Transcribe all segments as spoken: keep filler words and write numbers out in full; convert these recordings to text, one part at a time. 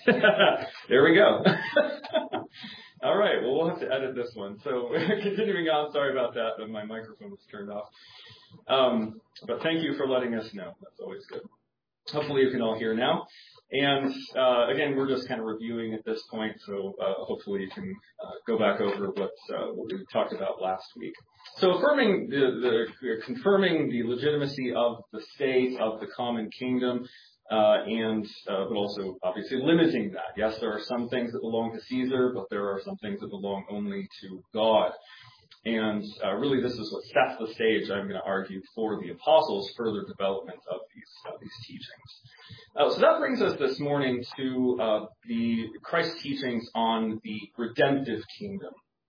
There we go. All right. Well, we'll have to edit this one. So continuing on, sorry about that, but my microphone was turned off. Um, but thank you for letting us know. That's always good. Hopefully you can all hear now. And uh, again, we're just kind of reviewing at this point, so uh, hopefully you can uh, go back over what, uh, what we talked about last week. So affirming the, the confirming the legitimacy of the state, of the common kingdom, uh, and uh, but also obviously limiting that. Yes, there are some things that belong to Caesar, but there are some things that belong only to God. And uh, really, this is what sets the stage, I'm going to argue, for the apostles' further development of these uh, these teachings. Uh, so that brings us this morning to uh, the Christ's teachings on the redemptive kingdom.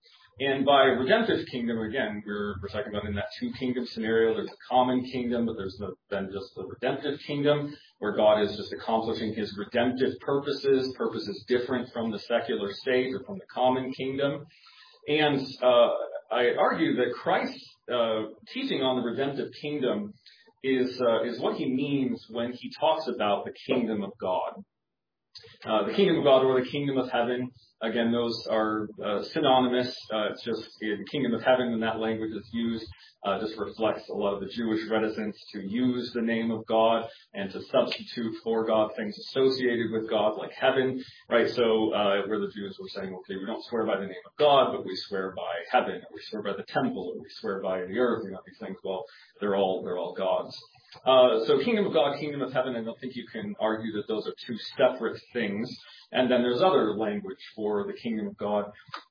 And by redemptive kingdom, again, we're, we're talking about in that two-kingdom scenario. There's a common kingdom, but there's no, then just the redemptive kingdom, where God is just accomplishing his redemptive purposes, purposes different from the secular state or from the common kingdom. And uh, I argue that Christ's uh, teaching on the redemptive kingdom is uh, is what he means when he talks about the kingdom of God. Uh, the kingdom of God or the kingdom of heaven, again, those are uh, synonymous. Uh, it's just uh, the kingdom of heaven, when that language is used, uh, just reflects a lot of the Jewish reticence to use the name of God and to substitute for God things associated with God, like heaven, right? So uh, where the Jews were saying, okay, we don't swear by the name of God, but we swear by heaven, or we swear by the temple, or we swear by the earth, you know, these things. Well, they're all they're all gods. Uh, so kingdom of God, kingdom of heaven, I don't think you can argue that those are two separate things. And then there's other language for the kingdom of God.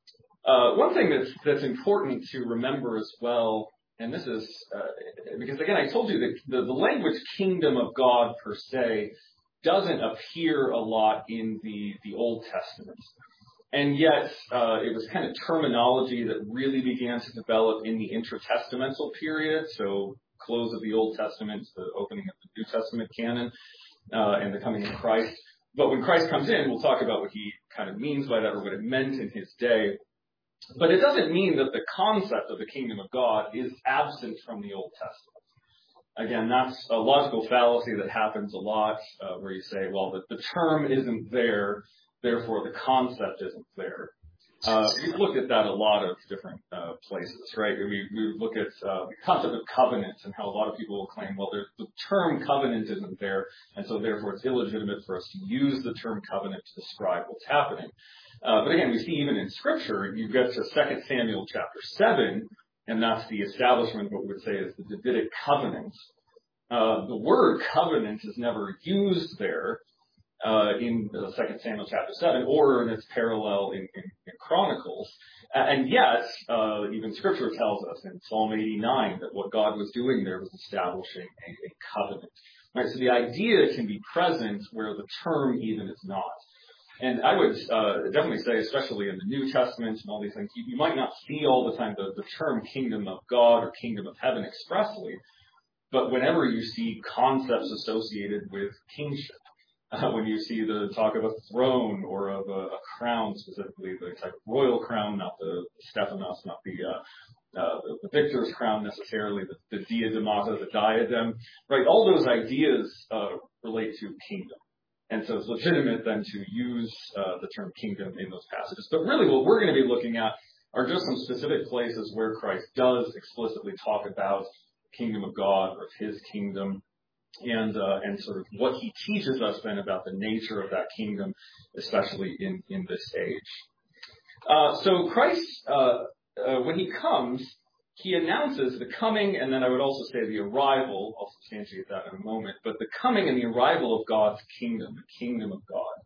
Uh, one thing that's, that's important to remember as well, and this is, uh, because again, I told you that the, the language kingdom of God per se doesn't appear a lot in the, the Old Testament. And yet, uh, it was kind of terminology that really began to develop in the intertestamental period. So close of the Old Testament, the opening of the New Testament canon, uh, and the coming of Christ. But when Christ comes in, we'll talk about what he kind of means by that, or what it meant in his day. But it doesn't mean that the concept of the kingdom of God is absent from the Old Testament. Again, that's a logical fallacy that happens a lot, uh, where you say, well, the, the term isn't there, therefore the concept isn't there. Uh, we've looked at that a lot of different uh, places, right? We, we look at uh, the concept of covenant and how a lot of people will claim, well, the term covenant isn't there, and so therefore it's illegitimate for us to use the term covenant to describe what's happening. Uh, but again, we see even in Scripture, you get to Second Samuel chapter seven, and that's the establishment of what we would say is the Davidic covenant. Uh, the word covenant is never used there. Uh, in uh, Second Samuel chapter seven, or in its parallel in, in, in Chronicles. And yet, uh, even Scripture tells us in Psalm eighty-nine that what God was doing there was establishing a, a covenant. Right, so the idea can be present where the term even is not. And I would uh, definitely say, especially in the New Testament and all these things, you, you might not see all the time the, the term kingdom of God or kingdom of heaven expressly, but whenever you see concepts associated with kingship, Uh, when you see the talk of a throne or of a, a crown, specifically the type of royal crown, not the Stephanos, not the, uh, uh, the, the victor's crown necessarily, the, the diademata, the diadem, right? All those ideas uh, relate to kingdom. And so it's legitimate then to use uh, the term kingdom in those passages. But really what we're going to be looking at are just some specific places where Christ does explicitly talk about the kingdom of God or his kingdom. And uh, and sort of what he teaches us then about the nature of that kingdom, especially in, in this age. Uh, so Christ, uh, uh, when he comes, he announces the coming, and then I would also say the arrival, I'll substantiate that in a moment, but the coming and the arrival of God's kingdom, the kingdom of God.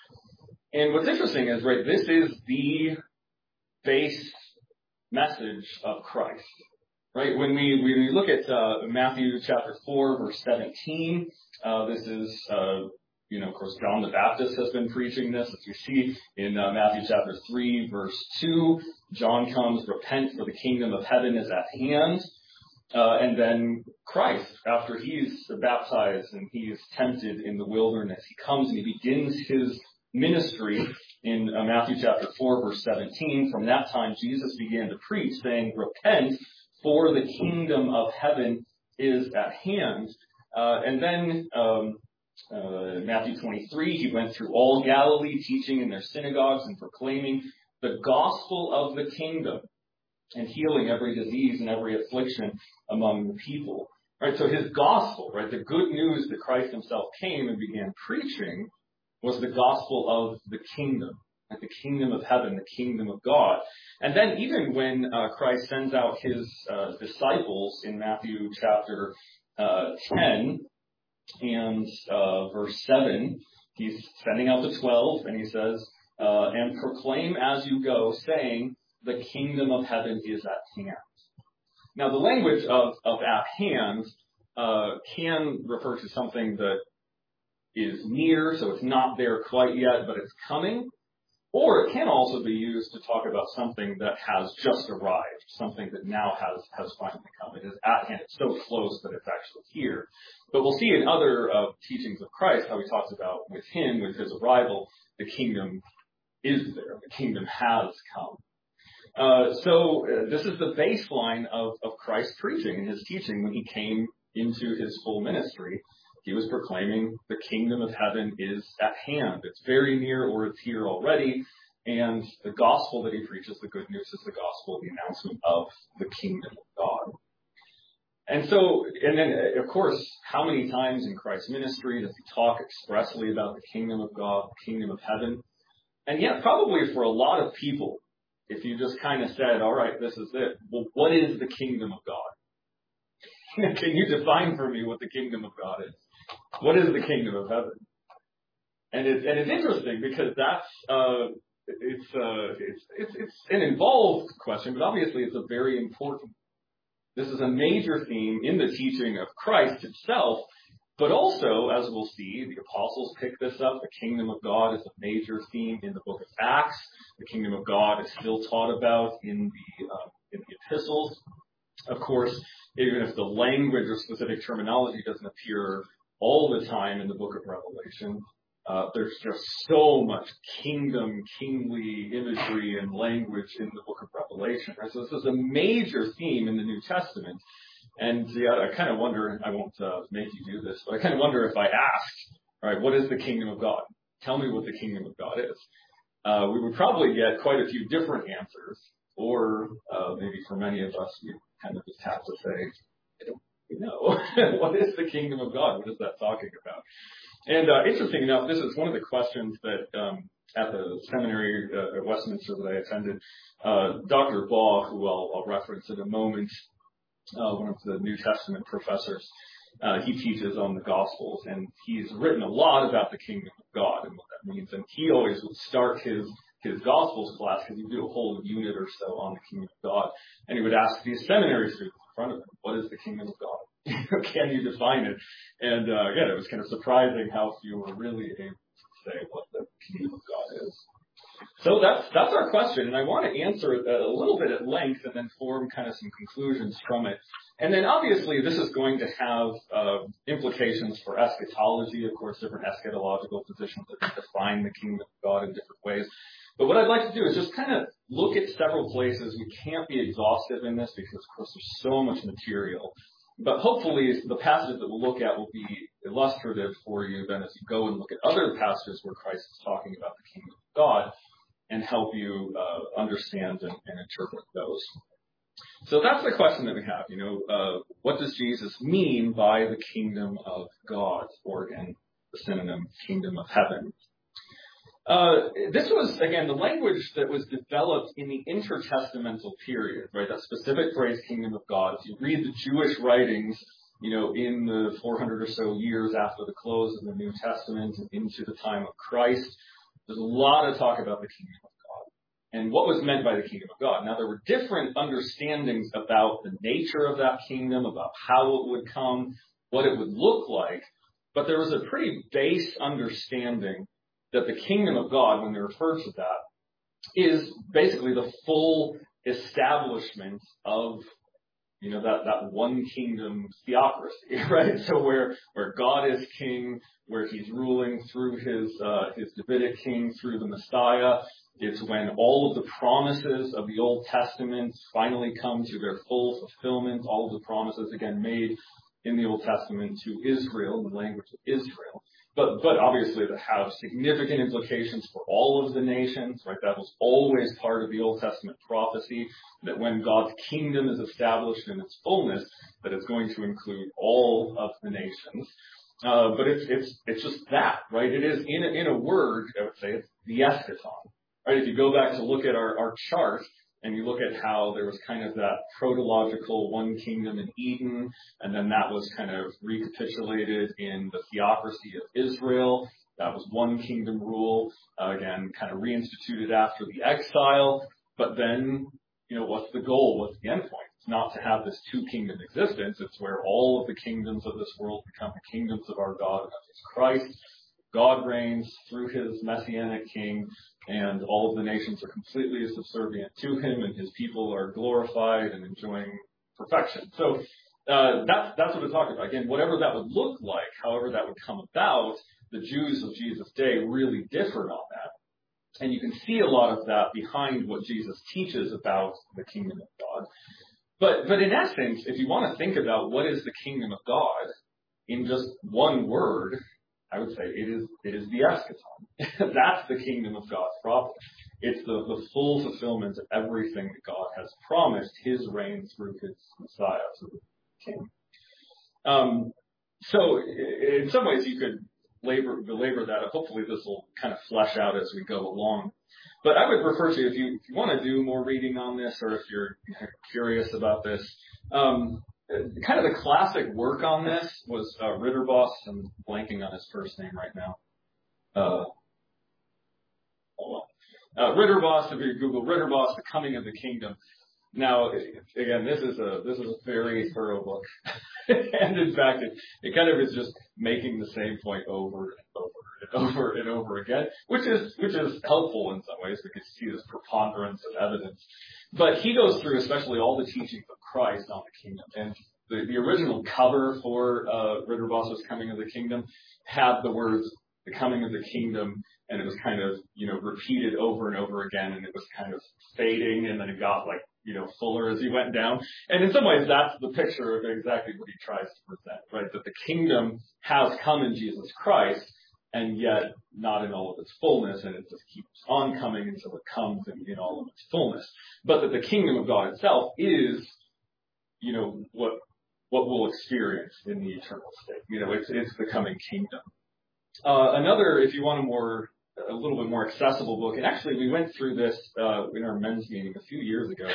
And what's interesting is, right, this is the base message of Christ. Right, when we, when we look at uh, Matthew chapter four, verse seventeen, uh, this is, uh, you know, of course, John the Baptist has been preaching this. As we see in uh, Matthew chapter three, verse two, John comes, repent for the kingdom of heaven is at hand. Uh, and then Christ, after he's baptized and he is tempted in the wilderness, he comes and he begins his ministry in uh, Matthew chapter four, verse seventeen. From that time, Jesus began to preach, saying, repent, for the kingdom of heaven is at hand. Uh, and then um, uh, In Matthew twenty-three, he went through all Galilee, teaching in their synagogues and proclaiming the gospel of the kingdom and healing every disease and every affliction among the people. Right, so his gospel, right, the good news that Christ himself came and began preaching was the gospel of the kingdom, like the kingdom of heaven, the kingdom of God. And then even when uh, Christ sends out his uh, disciples in Matthew chapter uh, ten and uh, verse seven, he's sending out the twelve, and he says, uh, and proclaim as you go, saying, the kingdom of heaven is at hand. Now, the language of, of at hand uh, can refer to something that is near, so it's not there quite yet, but it's coming. Or it can also be used to talk about something that has just arrived, something that now has, has finally come. It is at hand. It's so close that it's actually here. But we'll see in other uh, teachings of Christ how he talks about with him, with his arrival, the kingdom is there. The kingdom has come. Uh, so uh, this is the baseline of, of Christ's preaching and his teaching when he came into his full ministry. He was proclaiming the kingdom of heaven is at hand. It's very near, or it's here already. And the gospel that he preaches, the good news, is the gospel, the announcement of the kingdom of God. And so, and then, of course, how many times in Christ's ministry does he talk expressly about the kingdom of God, the kingdom of heaven? And yet, probably for a lot of people, if you just kind of said, all right, this is it, well, what is the kingdom of God? Can you define for me what the kingdom of God is? What is the kingdom of heaven? And it's, and it's interesting because that's, uh, it's, uh, it's, it's, it's an involved question, but obviously it's a very important. This is a major theme in the teaching of Christ himself, but also, as we'll see, the apostles pick this up. The kingdom of God is a major theme in the book of Acts. The kingdom of God is still taught about in the, uh, in the epistles. Of course, even if the language or specific terminology doesn't appear all the time in the book of Revelation, uh, there's just so much kingdom, kingly imagery and language in the book of Revelation. Right? So this is a major theme in the New Testament. And yeah, I kind of wonder, I won't uh, make you do this, but I kind of wonder if I asked, all right, what is the kingdom of God? Tell me what the kingdom of God is. Uh, we would probably get quite a few different answers, or uh, maybe for many of us, we kind of just have to say, I don't know. What is the kingdom of God? What is that talking about? And uh, interesting enough, this is one of the questions that um, at the seminary uh, at Westminster that I attended, uh, Doctor Baugh, who I'll, I'll reference in a moment, Uh, one of the New Testament professors, uh, he teaches on the Gospels, and he's written a lot about the kingdom of God and what that means. And he always would start his his Gospels class, because he do a whole unit or so on the kingdom of God, and he would ask these seminary students in front of him, "What is the kingdom of God? Can you define it?" And uh, again, it was kind of surprising how few were really able to say what the kingdom of God is. So that's that's our question, and I want to answer it a little bit at length and then form kind of some conclusions from it. And then obviously this is going to have uh, implications for eschatology, of course, different eschatological positions that define the kingdom of God in different ways. But what I'd like to do is just kind of look at several places. We can't be exhaustive in this because, of course, there's so much material. But hopefully the passages that we'll look at will be illustrative for you then as you go and look at other passages where Christ is talking about the kingdom of God, and help you uh, understand and, and interpret those. So that's the question that we have, you know, uh, what does Jesus mean by the kingdom of God, or again, the synonym kingdom of heaven? Uh, this was, again, the language that was developed in the intertestamental period, right? That specific phrase, kingdom of God. If you read the Jewish writings, you know, in the four hundred or so years after the close of the New Testament and into the time of Christ, there's a lot of talk about the kingdom of God and what was meant by the kingdom of God. Now, there were different understandings about the nature of that kingdom, about how it would come, what it would look like, but there was a pretty base understanding that the kingdom of God, when they refer to that, is basically the full establishment of, you know, that, that one kingdom theocracy, right? So where, where God is king, where he's ruling through his, uh, his Davidic king, through the Messiah. It's when all of the promises of the Old Testament finally come to their full fulfillment. All of the promises, again, made in the Old Testament to Israel, in the language of Israel. but, but obviously to have significant implications for all of the nations, right? That was always part of the Old Testament prophecy, that when God's kingdom is established in its fullness, that it's going to include all of the nations. Uh, but it's, it's, it's just that, right? It is, in a, in a word, I would say, it's the eschaton, right? If you go back to look at our, our chart, and you look at how there was kind of that protological one kingdom in Eden, and then that was kind of recapitulated in the theocracy of Israel. That was one kingdom rule, uh, again, kind of reinstituted after the exile. But then, you know, what's the goal? What's the end point? It's not to have this two kingdom existence. It's where all of the kingdoms of this world become the kingdoms of our God, and that is Christ. God reigns through his messianic king, and all of the nations are completely subservient to him, and his people are glorified and enjoying perfection. So uh, that's, that's what we're talking about. Again, whatever that would look like, however that would come about, the Jews of Jesus' day really differed on that. And you can see a lot of that behind what Jesus teaches about the kingdom of God. But, but in essence, if you want to think about what is the kingdom of God in just one word, I would say it is it is the eschaton. That's the kingdom of God's property. It's the, the full fulfillment of everything that God has promised, his reign through his Messiah, through the King. Um, so in some ways you could labor, belabor that, and hopefully this will kind of flesh out as we go along. But I would refer to, if you, if you want to do more reading on this, or if you're curious about this, um, kind of the classic work on this was uh, Ritterboss. I'm blanking on his first name right now. Uh, oh well. Uh, Ritterboss, if you Google Ritterboss, The Coming of the Kingdom. Now, again, this is a this is a very thorough book, and in fact, it, it kind of is just making the same point over and over and over and over again, which is which is helpful in some ways because you see this preponderance of evidence. But he goes through especially all the teachings of Christ on the kingdom, and the, the original cover for uh, Ritterboss's Coming of the Kingdom had the words "the coming of the kingdom," and it was kind of you know repeated over and over again, and it was kind of fading, and then it got like you know, fuller as he went down. And in some ways, that's the picture of exactly what he tries to present, right? That the kingdom has come in Jesus Christ, and yet not in all of its fullness, and it just keeps on coming until it comes in, in all of its fullness. But that the kingdom of God itself is, you know, what what we'll experience in the eternal state. You know, it's it's the coming kingdom. Uh, another, if you want a more a little bit more accessible book. And actually, we went through this uh, in our men's meeting a few years ago.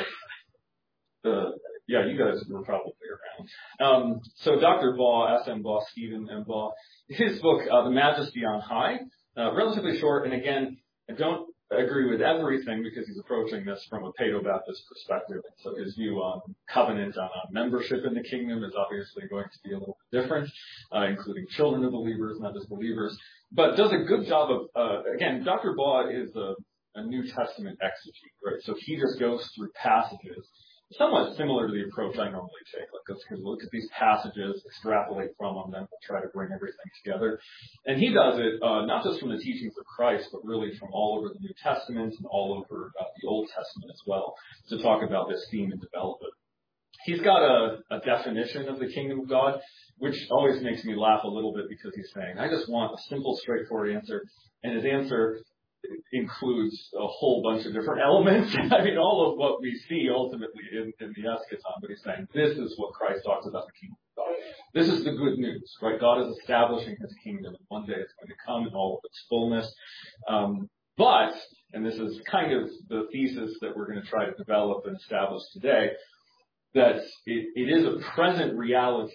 Uh, yeah, you guys were probably around. Um, so Doctor Baugh, S M Baugh, Stephen M. Baugh, his book, uh, The Majesty on High, uh, relatively short. And again, I don't agree with everything because he's approaching this from a Paedo-Baptist perspective. So his view on covenant, on, on membership in the kingdom is obviously going to be a little bit different, uh, including children of believers, not just believers. But does a good job of, uh, again, Doctor Baugh is a, a New Testament exegete, right? So he just goes through passages, somewhat similar to the approach I normally take. Like, let's look at these passages, extrapolate from them, then try to bring everything together. And he does it uh, not just from the teachings of Christ, but really from all over the New Testament and all over uh, the Old Testament as well, to talk about this theme and develop it. He's got a, a definition of the kingdom of God, which always makes me laugh a little bit because he's saying, I just want a simple, straightforward answer. And his answer includes a whole bunch of different elements. I mean, all of what we see ultimately in, in the eschaton, but he's saying this is what Christ talks about the kingdom of God. This is the good news, right? God is establishing his kingdom, and one day it's going to come in all of its fullness. Um, but, and this is kind of the thesis that we're going to try to develop and establish today, that it, it is a present reality,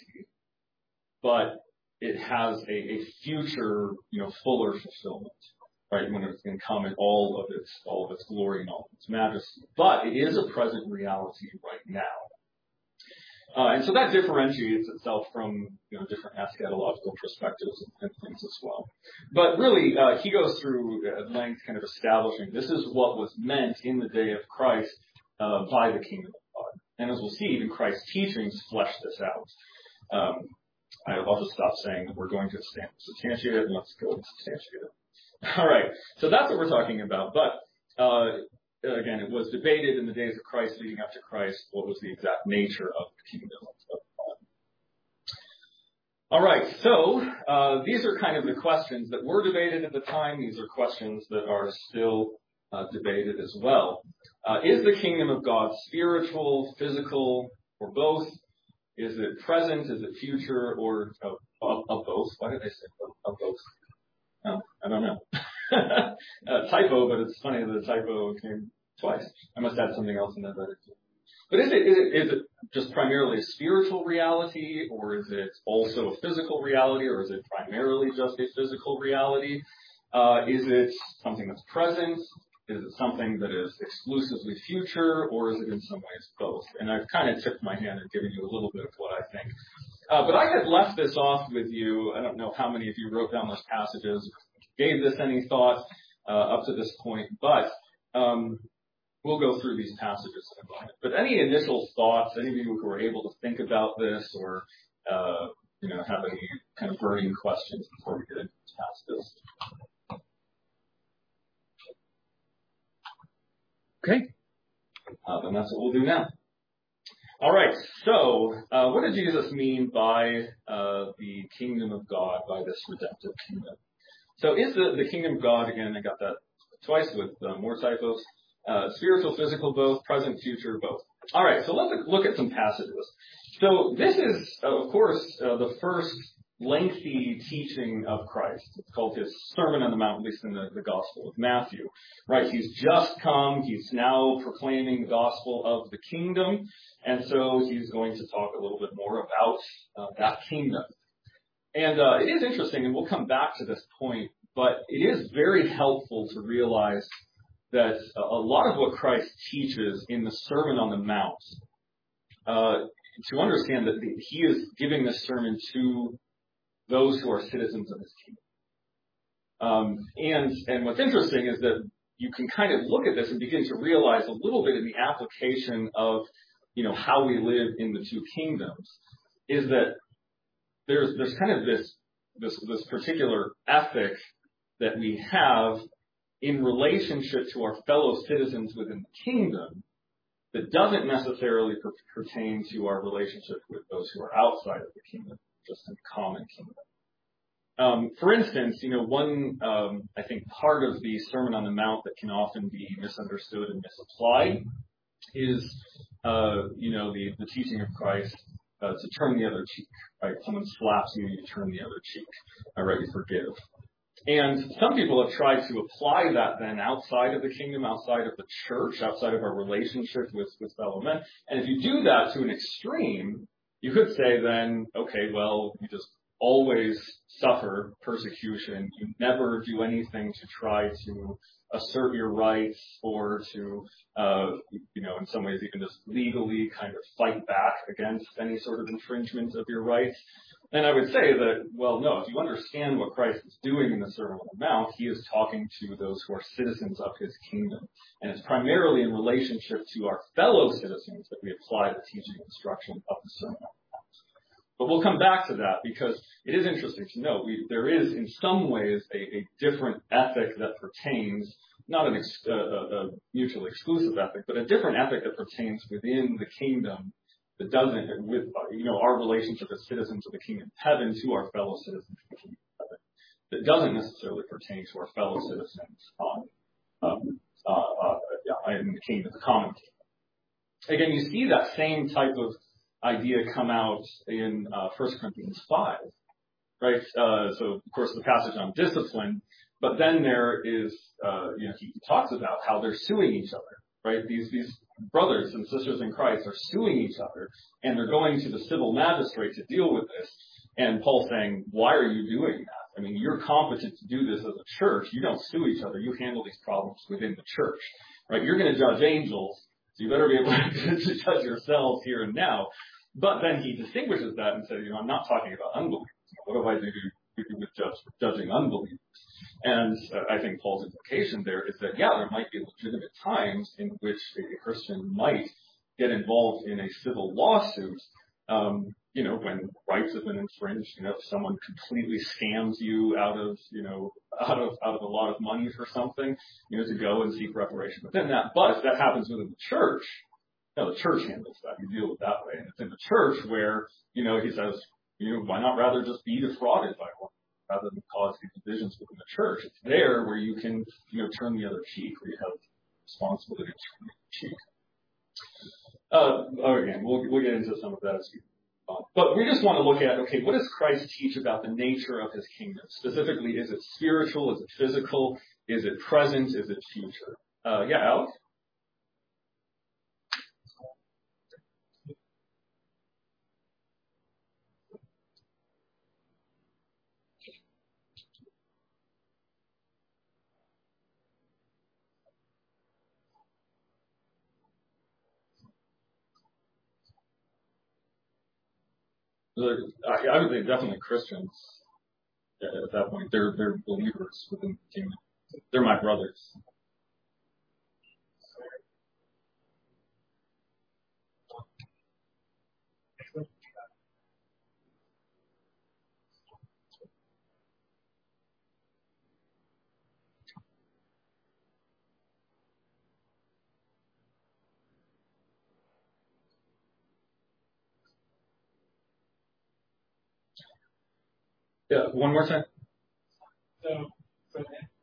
but it has a, a future, you know, fuller fulfillment, right? When it's going to come in all of its all of its glory and all of its majesty. But it is a present reality right now, uh, and so that differentiates itself from you know different eschatological perspectives and, and things as well. But really, uh, he goes through at length, kind of establishing this is what was meant in the day of Christ uh, by the kingdom of God. And as we'll see, even Christ's teachings flesh this out. Um, I'll just stop saying that we're going to substantiate it, and let's go and substantiate it. All right, so that's what we're talking about. But, uh, again, it was debated in the days of Christ leading up to Christ what was the exact nature of the kingdom of God. All right, so uh, these are kind of the questions that were debated at the time. These are questions that are still uh, debated as well. Uh, is the kingdom of God spiritual, physical, or both? Is it present? Is it future? Or of, of, of both? Why did I say of, of both? No, I don't know. uh, typo, but it's funny that the typo came twice. I must add something else in there. But is it, is it is it just primarily a spiritual reality, or is it also a physical reality, or is it primarily just a physical reality? Uh, is it something that's present? Is it something that is exclusively future, or is it in some ways both? And I've kind of tipped my hand and given you a little bit of what I think. Uh, but I had left this off with you. I don't know how many of you wrote down those passages, gave this any thought uh, up to this point, but um, we'll go through these passages in a moment. But any initial thoughts, any of you who were able to think about this or, uh, you know, have any kind of burning questions before we get into these passages? Okay. Uh, then that's what we'll do now. All right. So, uh, what did Jesus mean by uh, the kingdom of God, by this redemptive kingdom? So, is the, the kingdom of God, again, I got that twice with uh, more typos, uh, spiritual, physical, both, present, future, both. All right. So, let's look at some passages. So, this is, of course, uh, the first lengthy teaching of Christ. It's called his Sermon on the Mount, at least in the, the Gospel of Matthew. Right? He's just come. He's now proclaiming the gospel of the kingdom. And so he's going to talk a little bit more about uh, that kingdom. And uh, it is interesting, and we'll come back to this point, but it is very helpful to realize that a lot of what Christ teaches in the Sermon on the Mount, uh, to understand that he is giving this sermon to those who are citizens of his kingdom. Um, and, and what's interesting is that you can kind of look at this and begin to realize a little bit in the application of, you know, how we live in the two kingdoms, is that there's, there's kind of this, this, this particular ethic that we have in relationship to our fellow citizens within the kingdom that doesn't necessarily per- pertain to our relationship with those who are outside of the kingdom, just in common kingdom. Um, for instance, you know, one, um, I think part of the Sermon on the Mount that can often be misunderstood and misapplied is, uh, you know, the, the teaching of Christ uh, to turn the other cheek, right? Someone slaps you, you turn the other cheek, all right, you forgive. And some people have tried to apply that then outside of the kingdom, outside of the church, outside of our relationship with, with fellow men. And if you do that to an extreme, you could say then, okay, well, you just always suffer persecution. You never do anything to try to assert your rights or to, uh, you know, in some ways even just legally kind of fight back against any sort of infringement of your rights. And I would say that, well, no, if you understand what Christ is doing in the Sermon on the Mount, he is talking to those who are citizens of his kingdom. And it's primarily in relationship to our fellow citizens that we apply the teaching and instruction of the Sermon on the Mount. But we'll come back to that because it is interesting to note we, there is in some ways a, a different ethic that pertains, not an ex, uh, a mutually exclusive ethic, but a different ethic that pertains within the kingdom that doesn't, with, you know, our relationship as citizens of the kingdom of heaven to our fellow citizens of the kingdom of heaven, that doesn't necessarily pertain to our fellow citizens on, um, uh, uh, yeah, in the kingdom, the common kingdom. Again, you see that same type of idea come out in uh, First Corinthians five, right? Uh, so, of course, the passage on discipline, but then there is, uh, you know, he talks about how they're suing each other, right? These these brothers and sisters in Christ are suing each other, and they're going to the civil magistrate to deal with this. And Paul's saying, why are you doing that? I mean, you're competent to do this as a church. You don't sue each other. You handle these problems within the church, right? You're going to judge angels, so you better be able to judge yourselves here and now. But then he distinguishes that and says, you know, I'm not talking about unbelievers. What do I do with judge, judging unbelievers? And uh, I think Paul's implication there is that, yeah, there might be legitimate times in which a Christian might get involved in a civil lawsuit, um, you know, when rights have been infringed, you know, if someone completely scams you out of, you know, out of, out of a lot of money for something, you know, to go and seek reparation within that. But if that happens within the church, no, the church handles that. You deal with that way. And it's in the church where, you know, he says, You know, why not rather just be defrauded by one rather than cause these divisions within the church? It's there where you can, you know, turn the other cheek, where you have responsibility to turn the other cheek. Uh, oh, again, we'll, we'll get into some of that as we move on. But we just want to look at, okay, what does Christ teach about the nature of his kingdom? Specifically, is it spiritual? Is it physical? Is it present? Is it future? Uh, yeah, Alex? I, I would say definitely Christians at that point. They're, they're believers within the kingdom. They're my brothers. Yeah, one more time. So, so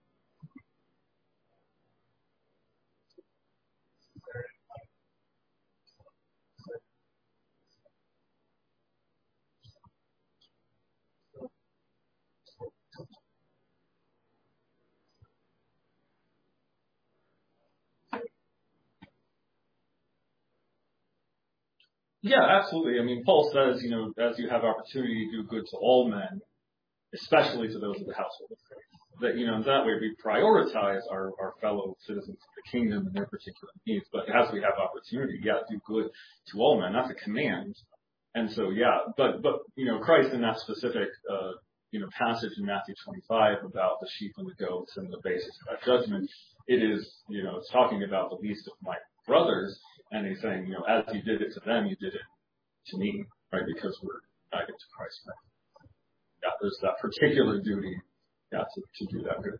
Yeah, absolutely. I mean, Paul says, you know, as you have opportunity to do good to all men, especially to those of the household of faith. That, you know, in that way we prioritize our, our fellow citizens of the kingdom and their particular needs. But as we have opportunity, yeah, do good to all men. That's a command. And so, yeah, but, but, you know, Christ in that specific, uh, you know, passage in Matthew twenty-five about the sheep and the goats and the basis of that judgment, it is, you know, it's talking about the least of my brothers. And he's saying, you know, as you did it to them, you did it to me, right? Because we're united to Christ. Right? Yeah, there's that particular duty, yeah, to, to do that good.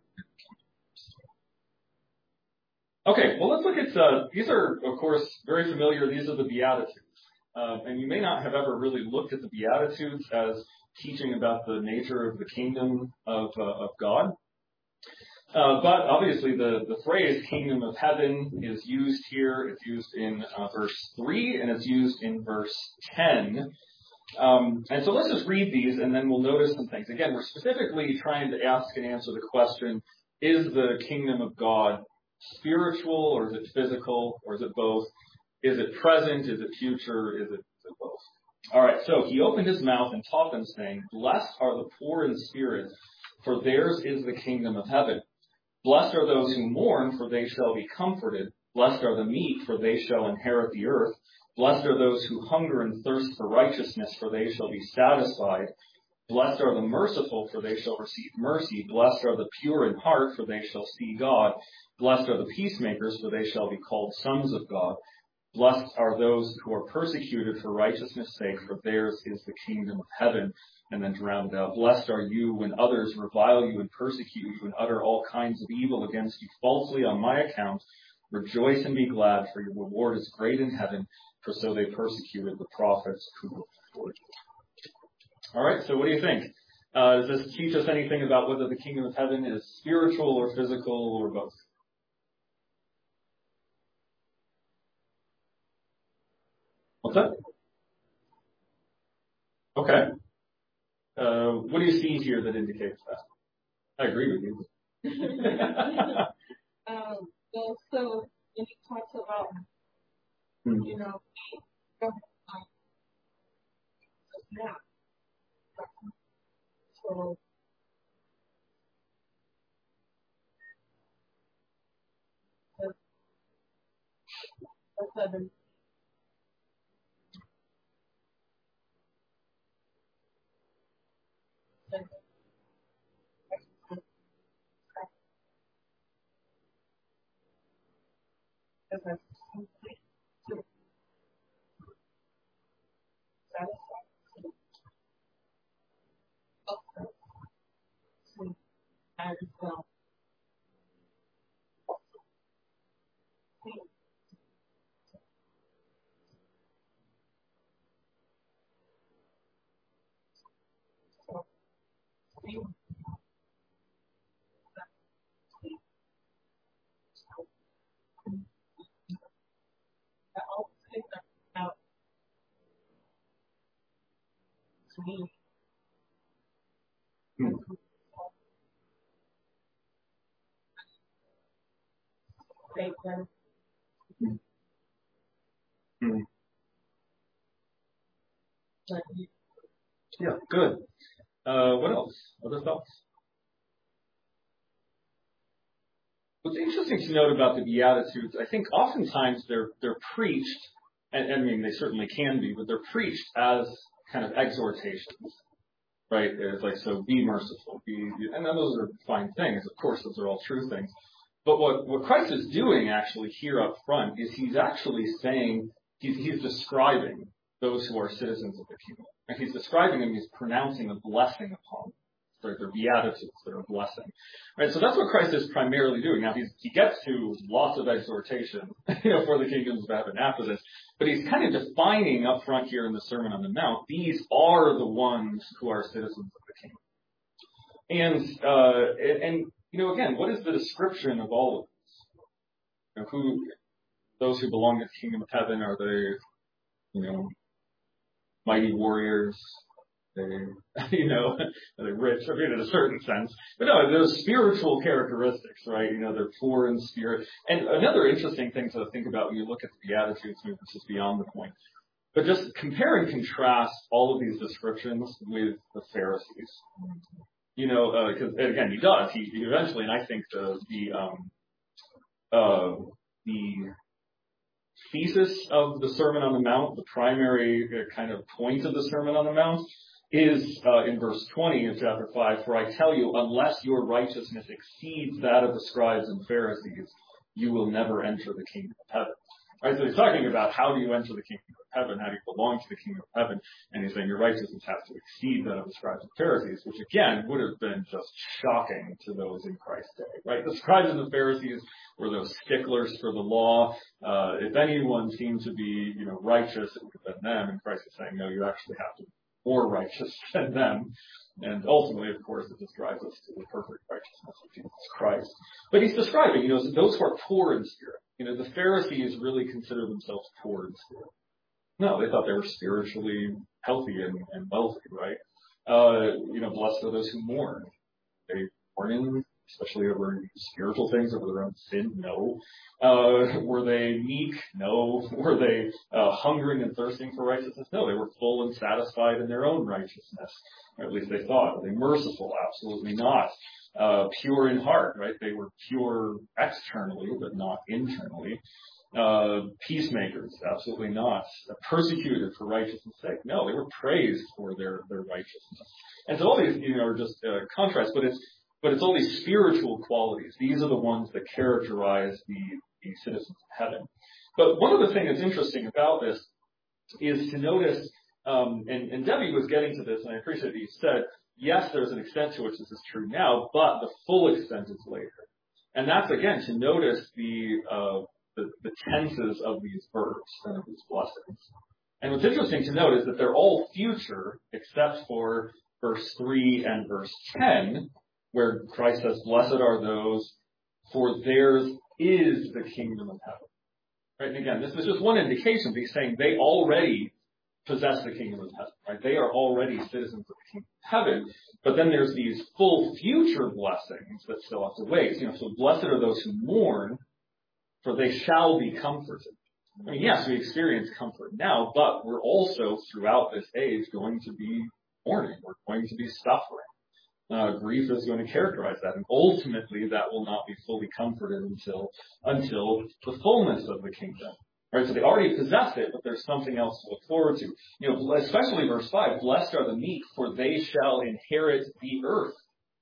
Okay, well, let's look at, uh, these are, of course, very familiar. These are the Beatitudes. Uh, and you may not have ever really looked at the Beatitudes as teaching about the nature of the kingdom of, uh, of God. Uh, but obviously the, the phrase kingdom of heaven is used here. It's used in uh, verse three and it's used in verse ten. Um, and so let's just read these and then we'll notice some things. Again, we're specifically trying to ask and answer the question, is the kingdom of God spiritual or is it physical or is it both? Is it present? Is it future? Is it, is it both? All right, so he opened his mouth and taught them saying, blessed are the poor in spirit, for theirs is the kingdom of heaven. Blessed are those who mourn, for they shall be comforted. Blessed are the meek, for they shall inherit the earth. Blessed are those who hunger and thirst for righteousness, for they shall be satisfied. Blessed are the merciful, for they shall receive mercy. Blessed are the pure in heart, for they shall see God. Blessed are the peacemakers, for they shall be called sons of God. Blessed are those who are persecuted for righteousness' sake, for theirs is the kingdom of heaven. And then to round it out, blessed are you when others revile you and persecute you and utter all kinds of evil against you falsely on my account. Rejoice and be glad, for your reward is great in heaven, for so they persecuted the prophets who were before you. All right, so what do you think? Uh, does this teach us anything about whether the kingdom of heaven is spiritual or physical or both? What's that? Okay. Uh, what do you see here that indicates that? I agree with you. um, well, so when he talks about, hmm. you know, yeah, so that's seven. Okay. And so, all things are about me. Hmm. Bacon. Hmm. Like, Yeah, good. Uh, what else? Other thoughts? What's interesting to note about the Beatitudes, I think oftentimes they're they're preached, and, and I mean they certainly can be, but they're preached as kind of exhortations, right? It's like, so be merciful, be, and those are fine things. Of course, those are all true things. But what, what Christ is doing actually here up front is he's actually saying, he's, he's describing those who are citizens of the kingdom. And he's describing them, he's pronouncing a blessing upon them. They're, they're beatitudes, they're a blessing. Right? So that's what Christ is primarily doing. Now he's, he gets to lots of exhortation, you know, for the kingdoms of heaven after this. But he's kind of defining up front here in the Sermon on the Mount, these are the ones who are citizens of the kingdom. And, uh, and, and you know, again, what is the description of all of this? You know, who, those who belong to the kingdom of heaven, are they, you know, mighty warriors? They, you know, are they rich? I mean, in a certain sense. But no, those spiritual characteristics, right? You know, they're poor in spirit. And another interesting thing to think about when you look at the Beatitudes, maybe this is beyond the point, but just compare and contrast all of these descriptions with the Pharisees. You know, because uh, again, he does. He, he eventually, and I think the the um, uh, the thesis of the Sermon on the Mount, the primary uh, kind of point of the Sermon on the Mount, is uh, in verse twenty of chapter five. For I tell you, unless your righteousness exceeds that of the scribes and Pharisees, you will never enter the kingdom of heaven. Right, so he's talking about how do you enter the kingdom of heaven, how do you belong to the kingdom of heaven, and he's saying your righteousness has to exceed that of the scribes and Pharisees, which again would have been just shocking to those in Christ's day, right? The scribes and the Pharisees were those sticklers for the law. Uh, if anyone seemed to be, you know, righteous, it would have been them, and Christ is saying, no, you actually have to be more righteous than them. And ultimately, of course, it just drives us to the perfect righteousness of Jesus Christ. But he's describing, you know, those who are poor in spirit. You know, the Pharisees really consider themselves poor in spirit. No, they thought they were spiritually healthy and, and wealthy, right? Uh, you know, blessed are those who mourn. They mourn, especially over spiritual things, over their own sin? No. Uh, were they meek? No. Were they uh, hungering and thirsting for righteousness? No. They were full and satisfied in their own righteousness. Or at least they thought. Were they merciful? Absolutely not. Uh, pure in heart, right? They were pure externally, but not internally. Uh, peacemakers? Absolutely not. Uh, persecuted for righteousness' sake? No. They were praised for their, their righteousness. And so all these, you know, are just uh, contrasts, but it's But it's all these spiritual qualities. These are the ones that characterize the, the citizens of heaven. But one of the things that's interesting about this is to notice, um, and, and Debbie was getting to this, and I appreciate that you said, yes, there's an extent to which this is true now, but the full extent is later. And that's, again, to notice the, uh, the, the tenses of these verbs and of these blessings. And what's interesting to note is that they're all future, except for verse three and verse ten, where Christ says, blessed are those, for theirs is the kingdom of heaven. Right? And again, this is just one indication. He's saying they already possess the kingdom of heaven. Right? They are already citizens of the kingdom of heaven. But then there's these full future blessings that still have to wait. You know, so blessed are those who mourn, for they shall be comforted. I mean, yes, we experience comfort now, but we're also, throughout this age, going to be mourning. We're going to be suffering. Uh, grief is going to characterize that, and ultimately that will not be fully comforted until until the fullness of the kingdom. Right? So they already possess it, but there's something else to look forward to. You know, especially verse five: "Blessed are the meek, for they shall inherit the earth."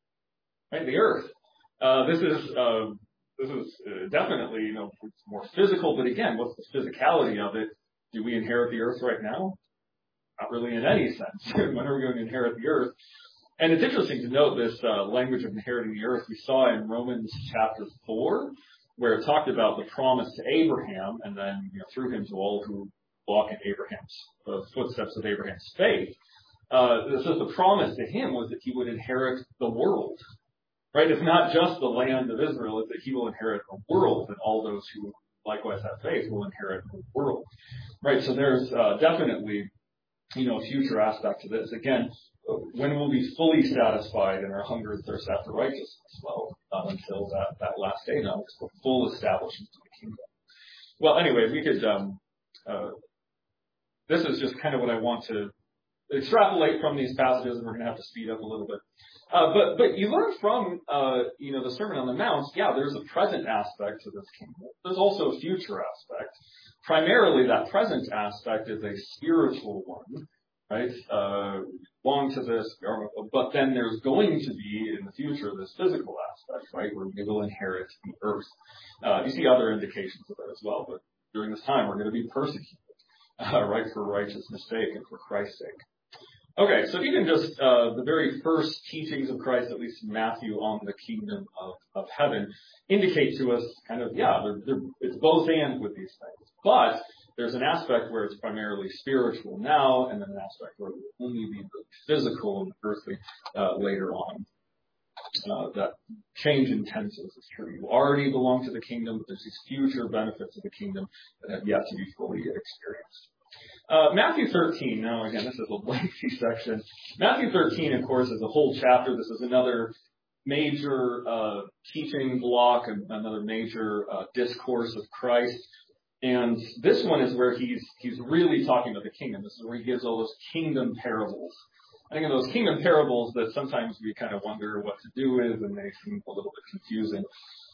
Right? The earth. Uh, this is uh, this is uh, definitely, you know, it's more physical, but again, what's the physicality of it? Do we inherit the earth right now? Not really in any sense. When are we going to inherit the earth? And it's interesting to note this uh, language of inheriting the earth we saw in Romans chapter four, where it talked about the promise to Abraham, and then, you know, through him to all who walk in Abraham's uh, footsteps of Abraham's faith. uh, this is the promise to him was that he would inherit the world. Right? It's not just the land of Israel, it's that he will inherit the world, and all those who likewise have faith will inherit the world. Right? So there's uh, definitely, you know, a future aspect to this. Again, when we'll be fully satisfied in our hunger and thirst after righteousness? Well, not until that, that last day, now it's the full establishment of the kingdom. Well, anyway, we could, um, uh, this is just kind of what I want to extrapolate from these passages, and we're going to have to speed up a little bit. Uh, but, but you learn from, uh, you know, the Sermon on the Mount, yeah, there's a present aspect to this kingdom. There's also a future aspect. Primarily, that present aspect is a spiritual one, right? Uh, belong to this, but then there's going to be, in the future, this physical aspect, right, where we will inherit the earth. Uh, you see other indications of that as well, but during this time, we're going to be persecuted, uh, right, for righteousness' sake and for Christ's sake. Okay, so even just uh, the very first teachings of Christ, at least in Matthew, on the kingdom of, of heaven, indicate to us kind of, yeah, they're, they're, it's both and with these things. But there's an aspect where it's primarily spiritual now, and then an aspect where it will only be physical and earthly uh, later on. Uh, that change in tenses is true. You already belong to the kingdom, but there's these future benefits of the kingdom that have yet to be fully experienced. Uh, Matthew thirteen, now again, this is a lengthy section. Matthew thirteen, of course, is a whole chapter. This is another major uh, teaching block, another major uh, discourse of Christ. And this one is where he's he's really talking about the kingdom. This is where he gives all those kingdom parables. I think of those kingdom parables that sometimes we kind of wonder what to do with, and they seem a little bit confusing.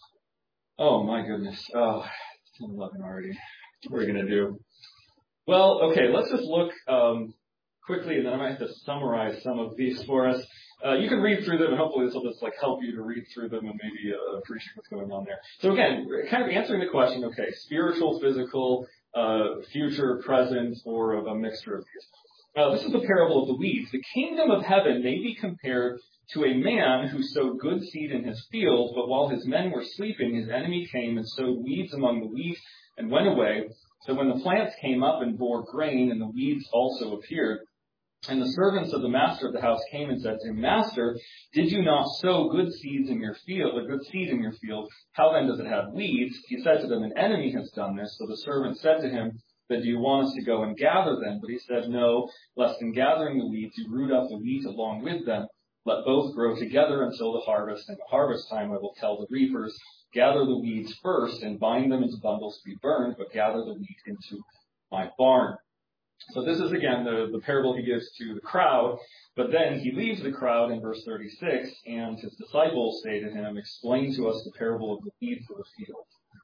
Oh, my goodness. Oh, it's ten eleven already. What are we going to do? Well, okay, let's just look um, quickly, and then I might have to summarize some of these for us. Uh, you can read through them, and hopefully this will just like help you to read through them and maybe uh, appreciate what's going on there. So again, kind of answering the question, okay, spiritual, physical, uh, future, present, or a mixture of these. Uh, this is the parable of the weeds. The kingdom of heaven may be compared to a man who sowed good seed in his field, but while his men were sleeping, his enemy came and sowed weeds among the wheat and went away. So when the plants came up and bore grain, and the weeds also appeared, and the servants of the master of the house came and said to him, Master, did you not sow good seeds in your field, or good seed in your field? How then does it have weeds? He said to them, An enemy has done this. So the servant said to him, Then do you want us to go and gather them? But he said, No, lest in gathering the weeds you root up the wheat along with them. Let both grow together until the harvest, and at harvest time I will tell the reapers, Gather the weeds first and bind them into bundles to be burned, but gather the wheat into my barn. So this is, again, the, the parable he gives to the crowd, but then he leaves the crowd in verse thirty-six, and his disciples say to him, Explain to us the parable of the weeds of the field.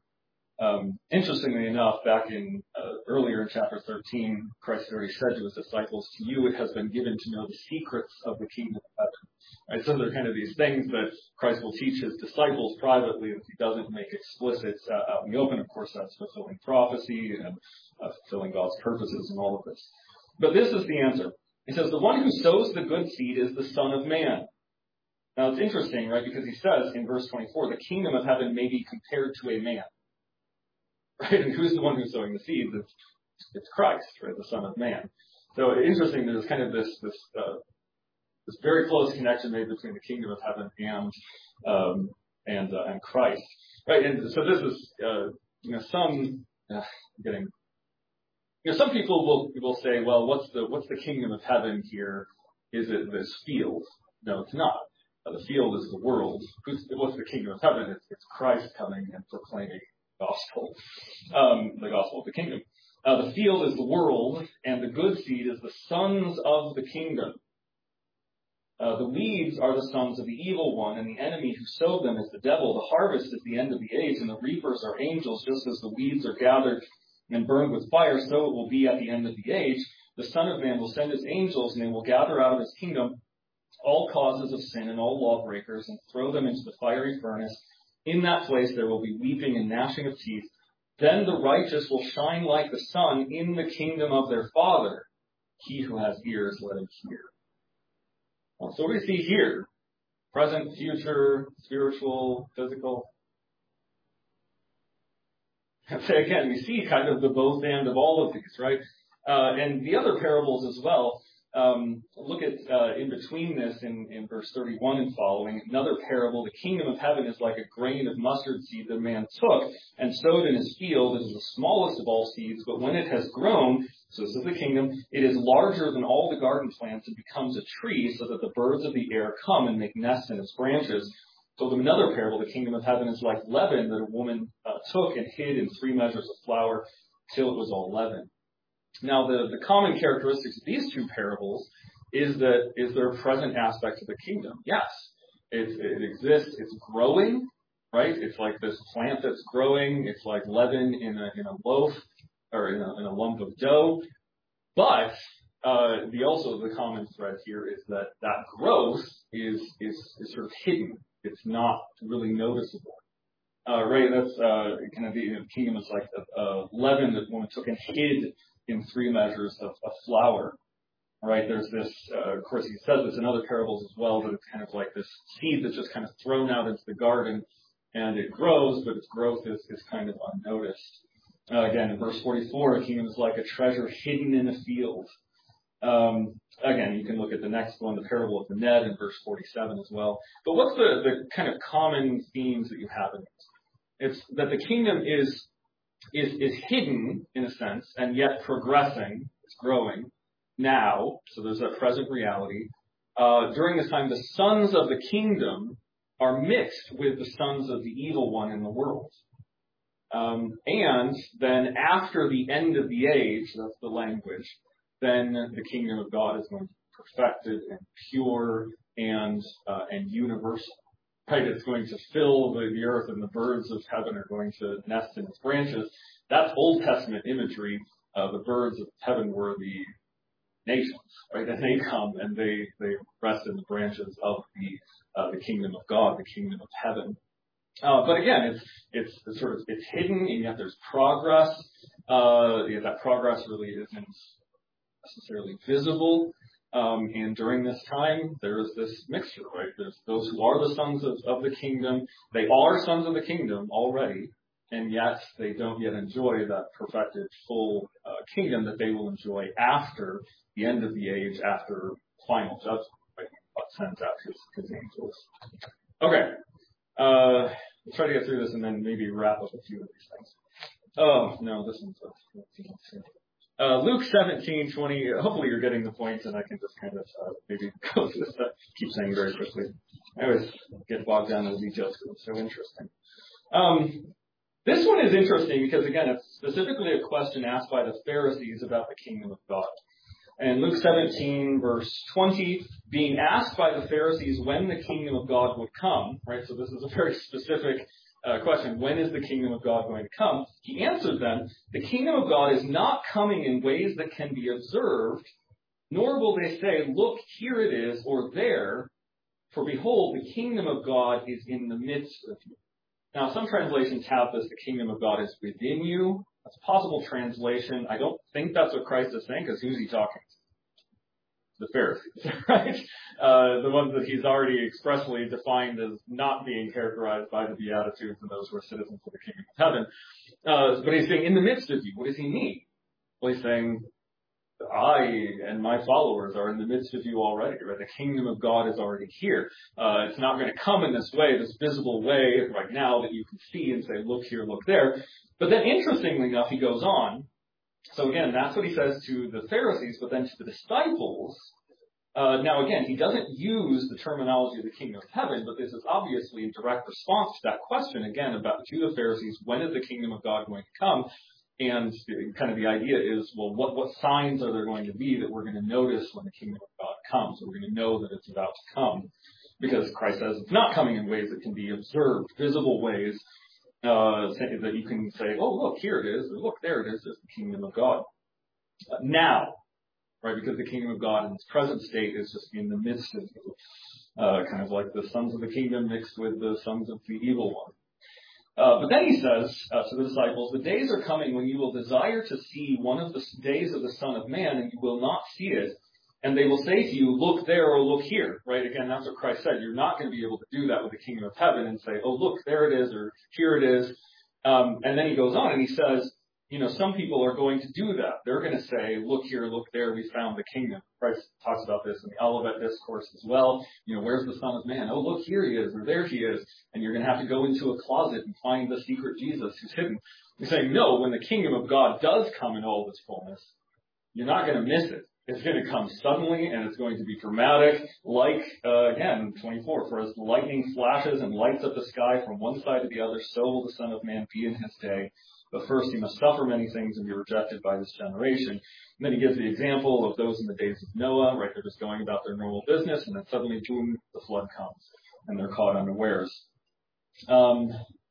Um, interestingly enough, back in uh, earlier in chapter thirteen, Christ already said to his disciples, To you it has been given to know the secrets of the kingdom of heaven. Right, so there are kind of these things that Christ will teach his disciples privately that he doesn't make explicit uh, out in the open. Of course, that's fulfilling prophecy and uh, fulfilling God's purposes and all of this. But this is the answer. He says, the one who sows the good seed is the Son of Man. Now, it's interesting, right, because he says in verse twenty-four, the kingdom of heaven may be compared to a man. Right, and who's the one who's sowing the seeds? It's, it's Christ, right, the Son of Man. So interesting, there's kind of this this uh, this very close connection made between the kingdom of heaven and um, and uh, and Christ, right? And so this is, uh, you know, some uh, getting, you know, some people will will say, well, what's the what's the kingdom of heaven here? Is it this field? No, it's not. Uh, the field is the world. Who's, what's the kingdom of heaven? It's, it's Christ coming and proclaiming the gospel, um, the gospel of the kingdom. Uh, the field is the world, and the good seed is the sons of the kingdom. Uh, the weeds are the sons of the evil one, and the enemy who sowed them is the devil. The harvest is the end of the age, and the reapers are angels. Just as the weeds are gathered and burned with fire, so it will be at the end of the age. The Son of Man will send his angels, and they will gather out of his kingdom all causes of sin and all lawbreakers, and throw them into the fiery furnace. In that place there will be weeping and gnashing of teeth. Then the righteous will shine like the sun in the kingdom of their Father. He who has ears, let him hear. So what do we see here? Present, future, spiritual, physical. So again, we see kind of the both and of all of these, right? Uh, and the other parables as well. Um, look at uh, in between this in, in verse thirty-one and following, another parable. The kingdom of heaven is like a grain of mustard seed that a man took and sowed in his field. It is the smallest of all seeds, but when it has grown, so this is the kingdom, it is larger than all the garden plants and becomes a tree so that the birds of the air come and make nests in its branches. So another parable, the kingdom of heaven is like leaven that a woman uh, took and hid in three measures of flour till it was all leavened. Now, the, the common characteristics of these two parables is that is there a present aspect of the kingdom? Yes, it, it exists. It's growing, right? It's like this plant that's growing. It's like leaven in a in a loaf or in a, in a lump of dough. But uh, the also the common thread here is that that growth is is, is sort of hidden. It's not really noticeable. Uh, right? That's uh, kind of the, the kingdom is like a, a leaven that one took and hid in three measures of, of flour, right? There's this, uh, of course, he says this in other parables as well, that it's kind of like this seed that's just kind of thrown out into the garden, and it grows, but its growth is, is kind of unnoticed. Uh, again, in verse forty-four, the kingdom is like a treasure hidden in a field. Um, again, you can look at the next one, the parable of the net, in verse forty-seven as well. But what's the, the kind of common themes that you have in it? It's that the kingdom is Is, is hidden, in a sense, and yet progressing, it's growing now, so there's that present reality. Uh, during this time, the sons of the kingdom are mixed with the sons of the evil one in the world. Um, and then after the end of the age, that's the language, then the kingdom of God is going to be perfected and pure and uh, and universal. Right, it's going to fill the, the earth, and the birds of heaven are going to nest in its branches. That's Old Testament imagery. Uh, the birds of heaven were the nations, right? And they come and they, they rest in the branches of the uh, the kingdom of God, the kingdom of heaven. Uh, but again, it's it's it's sort of it's hidden, and yet there's progress. Uh, yeah, that progress really isn't necessarily visible. Um, and during this time, there's this mixture, right? There's those who are the sons of, of the kingdom. They are sons of the kingdom already, and yet they don't yet enjoy that perfected full uh, kingdom that they will enjoy after the end of the age, after final judgment, right? God sends out his, his angels. Okay. Uh, let's try to get through this and then maybe wrap up a few of these things. Oh, no, this one's a Uh, Luke seventeen twenty, hopefully you're getting the point, and I can just kind of uh, maybe go through this, uh, keep saying very quickly. I always get bogged down in the details because it's so interesting. Um, this one is interesting because, again, it's specifically a question asked by the Pharisees about the kingdom of God. And Luke seventeen, verse twenty, being asked by the Pharisees when the kingdom of God would come, right? So this is a very specific Uh, question, when is the kingdom of God going to come? He answered them, the kingdom of God is not coming in ways that can be observed, nor will they say, look, here it is, or there, for behold, the kingdom of God is in the midst of you. Now, some translations have this, the kingdom of God is within you. That's a possible translation. I don't think that's what Christ is saying, because who's he talking to? The Pharisees, right? Uh, the ones that he's already expressly defined as not being characterized by the Beatitudes and those who are citizens of the kingdom of heaven. Uh, but he's saying, in the midst of you. What does he mean? Well, he's saying, I and my followers are in the midst of you already, right? The kingdom of God is already here. Uh, it's not going to come in this way, this visible way right now that you can see and say, look here, look there. But then interestingly enough, he goes on. So again, that's what he says to the Pharisees, but then to the disciples, uh, now again, he doesn't use the terminology of the kingdom of heaven, but this is obviously a direct response to that question, again, about to the Pharisees, when is the kingdom of God going to come? And kind of the idea is, well, what, what signs are there going to be that we're going to notice when the kingdom of God comes? We're going to know that it's about to come, because Christ says it's not coming in ways that can be observed, visible ways, Uh, that you can say, oh, look, here it is, or look, there it is, there's the kingdom of God. Uh, now, right, because the kingdom of God in its present state is just in the midst of you, uh, kind of like the sons of the kingdom mixed with the sons of the evil one. Uh, but then he says uh, to the disciples, the days are coming when you will desire to see one of the days of the Son of Man, and you will not see it. And they will say to you, look there or look here, right? Again, that's what Christ said. You're not going to be able to do that with the kingdom of heaven and say, oh, look, there it is, or here it is. Um, and then he goes on and he says, you know, some people are going to do that. They're going to say, look here, look there, we found the kingdom. Christ talks about this in the Olivet Discourse as well. You know, where's the Son of Man? Oh, look, here he is, or there he is. And you're going to have to go into a closet and find the secret Jesus who's hidden. He's saying, no, when the kingdom of God does come in all of its fullness, you're not going to miss it. It's going to come suddenly, and it's going to be dramatic, like, uh, again, twenty-four, for as the lightning flashes and lights up the sky from one side to the other, so will the Son of Man be in his day. But first he must suffer many things and be rejected by this generation. And then he gives the example of those in the days of Noah, right? They're just going about their normal business, and then suddenly, boom, the flood comes, and they're caught unawares. Um,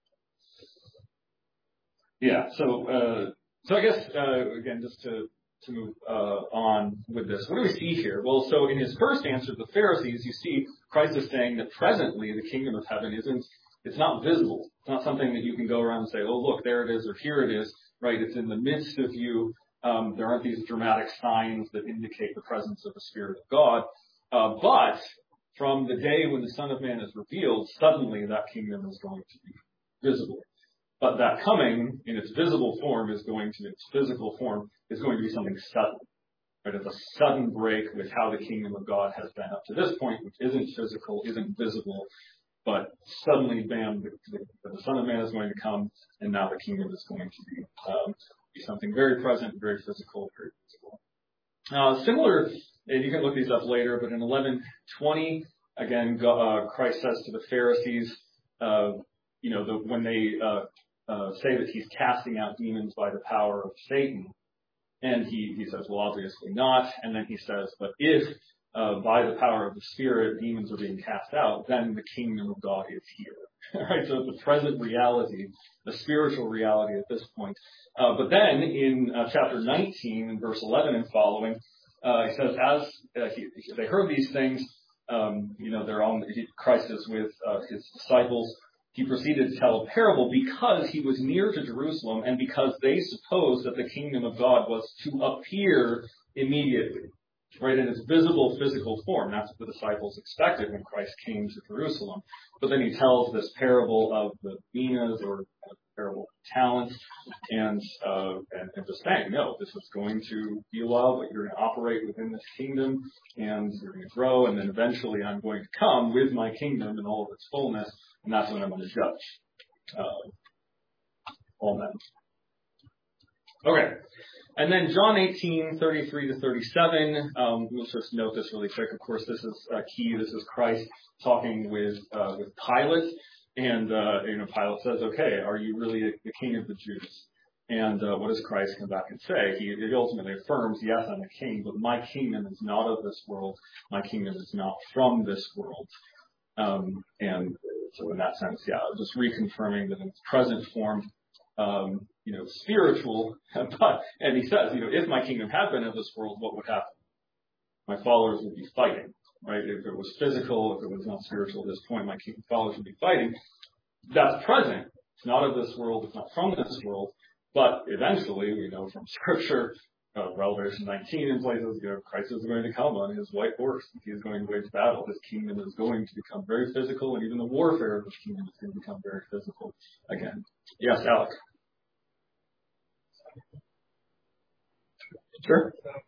yeah, so, uh, so I guess, uh, again, just to, to move uh, on with this. What do we see here? Well, so in his first answer to the Pharisees, you see Christ is saying that presently the kingdom of heaven isn't, it's not visible. It's not something that you can go around and say, oh, look, there it is, or here it is, right? It's in the midst of you. Um, there aren't these dramatic signs that indicate the presence of the Spirit of God. Uh, but from the day when the Son of Man is revealed, suddenly that kingdom is going to be visible. But that coming in its visible form is going to, its physical form is going to be something sudden. Right? It's a sudden break with how the kingdom of God has been up to this point, which isn't physical, isn't visible, but suddenly, bam, the, the Son of Man is going to come, and now the kingdom is going to be, um, be something very present, very physical, very visible. Uh, similar, and you can look these up later, but in eleven twenty, again, uh, Christ says to the Pharisees, uh, you know, the, when they uh, uh, say that he's casting out demons by the power of Satan, and he, he says, well, obviously not. And then he says, but if uh, by the power of the Spirit demons are being cast out, then the kingdom of God is here. Right? So it's a present reality, the spiritual reality at this point. Uh, but then in uh, chapter nineteen, in verse eleven and following, uh, he says, as uh, he, they heard these things, um, you know, they're on, he, Christ is with uh, his disciples. He proceeded to tell a parable because he was near to Jerusalem and because they supposed that the kingdom of God was to appear immediately, right, in its visible physical form. That's what the disciples expected when Christ came to Jerusalem. But then he tells this parable of the minas, or uh, parable of talents, and, uh, and, and just saying, no, this is going to be a while, but you're going to operate within this kingdom, and you're going to grow, and then eventually I'm going to come with my kingdom in all of its fullness, and that's when I'm going to judge uh, all men. Okay. And then John eighteen, thirty-three to thirty-seven, um, we'll just note this really quick. Of course, this is uh, key. This is Christ talking with uh, with Pilate. And, uh, you know, Pilate says, okay, are you really the king of the Jews? And uh, what does Christ come back and say? He, he ultimately affirms, yes, I'm a king, but my kingdom is not of this world. My kingdom is not from this world. Um, and so in that sense, yeah, just reconfirming that in its present form, um, you know, spiritual, but, and he says, you know, if my kingdom had been of this world, what would happen? My followers would be fighting, right? If it was physical, if it was not spiritual at this point, my followers would be fighting. That's present. It's not of this world. It's not from this world. But eventually, we know from Scripture, uh, Revelation nineteen in places, you know, Christ is going to come on his white horse. He is going to wage battle. His kingdom is going to become very physical, and even the warfare of his kingdom is going to become very physical again. Yes, Alex. Sure.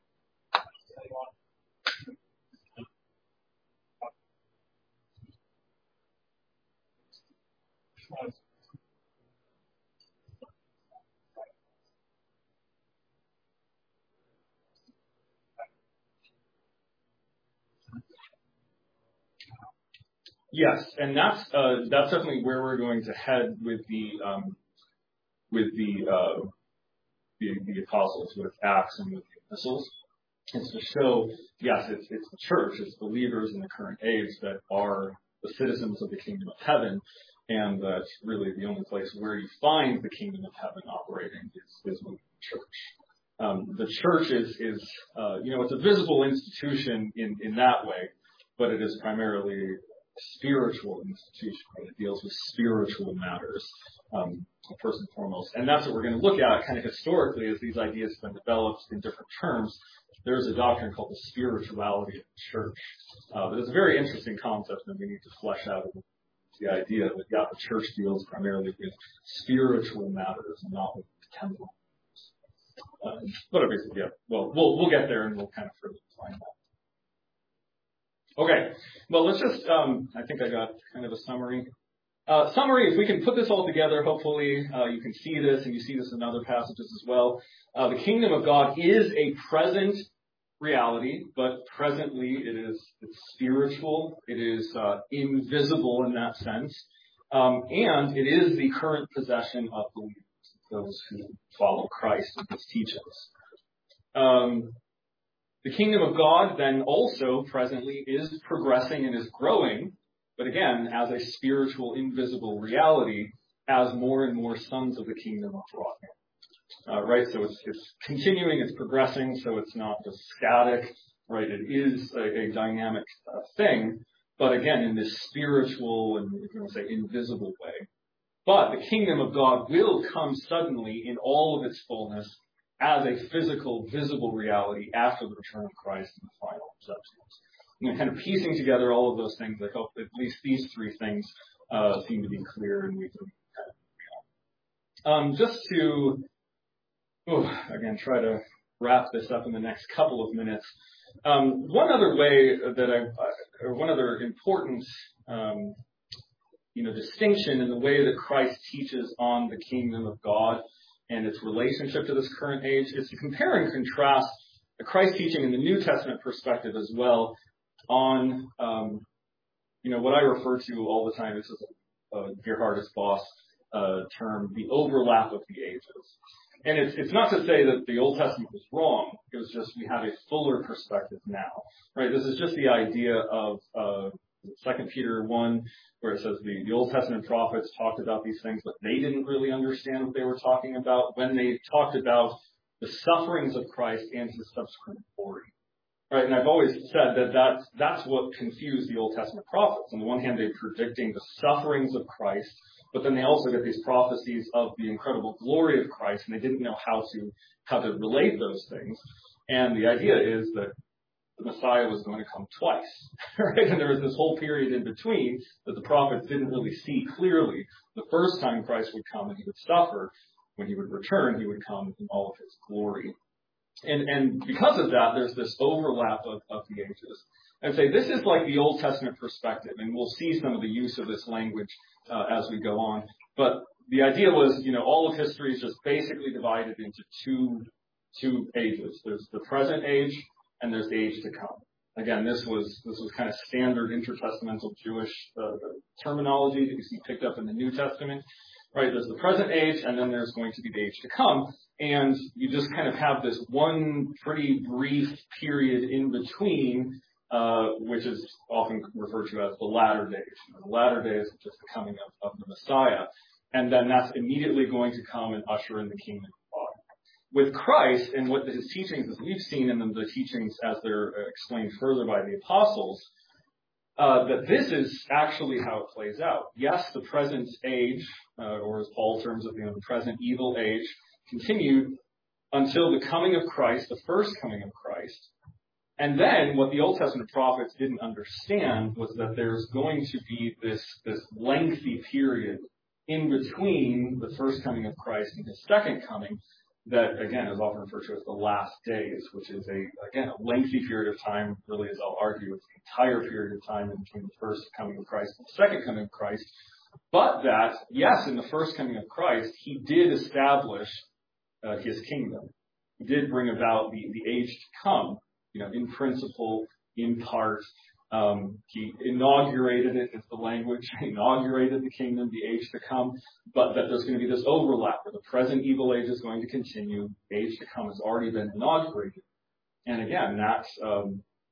Yes, and that's uh, that's definitely where we're going to head with the um, with the, uh, the the apostles, with Acts and with the epistles. It's to show, yes, it's it's the church, it's believers in the current age that are the citizens of the kingdom of heaven, and that's really the only place where you find the kingdom of heaven operating is, is with the church. Um, the church is is uh, you know, it's a visible institution in in that way, but it is primarily spiritual institution. It deals with spiritual matters, um, first and foremost. And that's what we're going to look at kind of historically as these ideas have been developed in different terms. There's a doctrine called the spirituality of the church. Uh, but it's a very interesting concept that we need to flesh out the idea that, yeah, the church deals primarily with spiritual matters and not with the temple. Uh, whatever. Yeah. Well, we'll we'll get there and we'll kind of further define that. Okay. Well, let's just. Um, I think I got kind of a summary. Uh, summary. If we can put this all together, hopefully uh, you can see this, and you see this in other passages as well. Uh, the kingdom of God is a present reality, but presently it is it's spiritual. It is uh, invisible in that sense, um, and it is the current possession of believers, those who follow Christ and His teachings. Um, the kingdom of God then also presently is progressing and is growing, but again, as a spiritual, invisible reality, as more and more sons of the kingdom are brought in. Uh, right, so it's, it's continuing, it's progressing, so it's not just static, right? It is a, a dynamic uh, thing, but again, in this spiritual and, if you want to say, invisible way. But the kingdom of God will come suddenly in all of its fullness as a physical, visible reality after the return of Christ and the final judgment. And kind of piecing together all of those things, I hope at least these three things uh, seem to be clear, and we can kind of, um, just to Oh, again, try to wrap this up in the next couple of minutes. Um, one other way that I, or one other important, um, you know, distinction in the way that Christ teaches on the kingdom of God and its relationship to this current age is to compare and contrast the Christ teaching in the New Testament perspective as well on, um, you know, what I refer to all the time. This is a, a Gerhardus Voss uh, term, the overlap of the ages. And it's, it's not to say that the Old Testament was wrong. It was just we have a fuller perspective now, right? This is just the idea of uh, Second Peter one, where it says the, the Old Testament prophets talked about these things, but they didn't really understand what they were talking about when they talked about the sufferings of Christ and His subsequent glory, right? And I've always said that that's, that's what confused the Old Testament prophets. On the one hand, they're predicting the sufferings of Christ, but then they also get these prophecies of the incredible glory of Christ, and they didn't know how to how to relate those things. And the idea is that the Messiah was going to come twice, right? And there was this whole period in between that the prophets didn't really see clearly. The first time Christ would come and He would suffer. When He would return, He would come in all of His glory. And, and because of that, there's this overlap of, of the ages. I'd say this is like the Old Testament perspective, and we'll see some of the use of this language uh, as we go on. But the idea was, you know, all of history is just basically divided into two two ages. There's the present age, and there's the age to come. Again, this was this was kind of standard intertestamental Jewish uh, terminology that you see picked up in the New Testament. Right, there's the present age, and then there's going to be the age to come. And you just kind of have this one pretty brief period in between, uh, which is often referred to as the latter days. The latter days is just the coming of, of the Messiah. And then that's immediately going to come and usher in the kingdom of God. With Christ and what His teachings, as we've seen in the, the teachings as they're explained further by the apostles, Uh, that this is actually how it plays out. Yes, the present age, uh, or as Paul terms it, you know, the present evil age, continued until the coming of Christ, the first coming of Christ. And then what the Old Testament prophets didn't understand was that there's going to be this, this lengthy period in between the first coming of Christ and His second coming that, again, is often referred to as the last days, which is, a again, a lengthy period of time. Really, as I'll argue, it's the entire period of time in between the first coming of Christ and the second coming of Christ. But that, yes, in the first coming of Christ, He did establish uh, His kingdom. He did bring about the, the age to come, you know, in principle, in part. Um, he inaugurated it, is the language, inaugurated the kingdom, the age to come, but that there's going to be this overlap where the present evil age is going to continue, the age to come has already been inaugurated. And again, that um,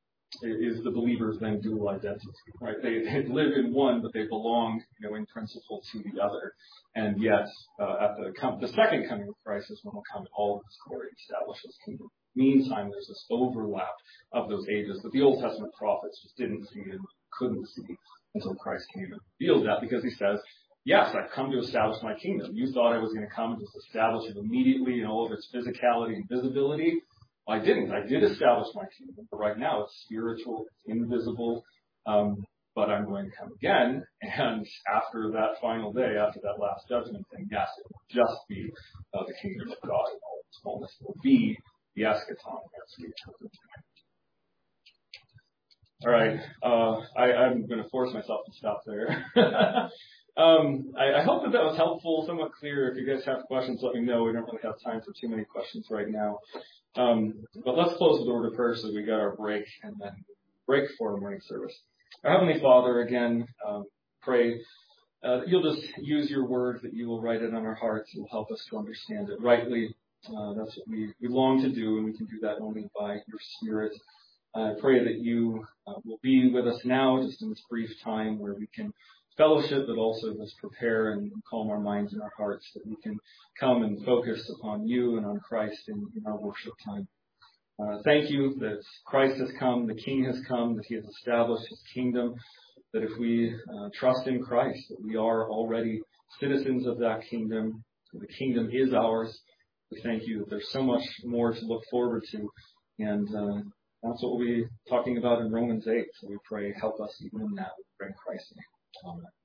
is the believer's then dual identity, right? They, they live in one, but they belong, you know, in principle to the other. And yet, uh, at the, com- the second coming of Christ is when He'll come in all of His glory and establish His kingdom. Meantime, there's this overlap of those ages that the Old Testament prophets just didn't see and couldn't see until Christ came and revealed that, because He says, yes, I've come to establish my kingdom. You thought I was going to come and just establish it immediately in all of its physicality and visibility. Well, I didn't. I did establish my kingdom, but right now it's spiritual, it's invisible, um, but I'm going to come again, and after that final day, after that last judgment thing, yes, it will just be uh, the kingdom of God in all its its fullness will be the eschaton as we interpret tonight. All right, uh, I, I'm going to force myself to stop there. um, I, I hope that that was helpful, somewhat clear. If you guys have questions, let me know. We don't really have time for too many questions right now. Um, but let's close with a word of prayer so we got our break and then break for our morning service. Our Heavenly Father, again, um, pray uh, that you'll just use your word, that you will write it on our hearts and help us to understand it rightly. Uh, that's what we, we long to do, and we can do that only by your Spirit. I pray that you uh, will be with us now, just in this brief time where we can fellowship, but also just prepare and calm our minds and our hearts, that we can come and focus upon you and on Christ in, in our worship time. Uh, thank you that Christ has come, the King has come, that he has established his kingdom, that if we uh, trust in Christ, that we are already citizens of that kingdom. The kingdom is ours. We thank you that there's so much more to look forward to, and uh, that's what we'll be talking about in Romans eight. So we pray, help us even in that. We pray in Christ's name. Amen.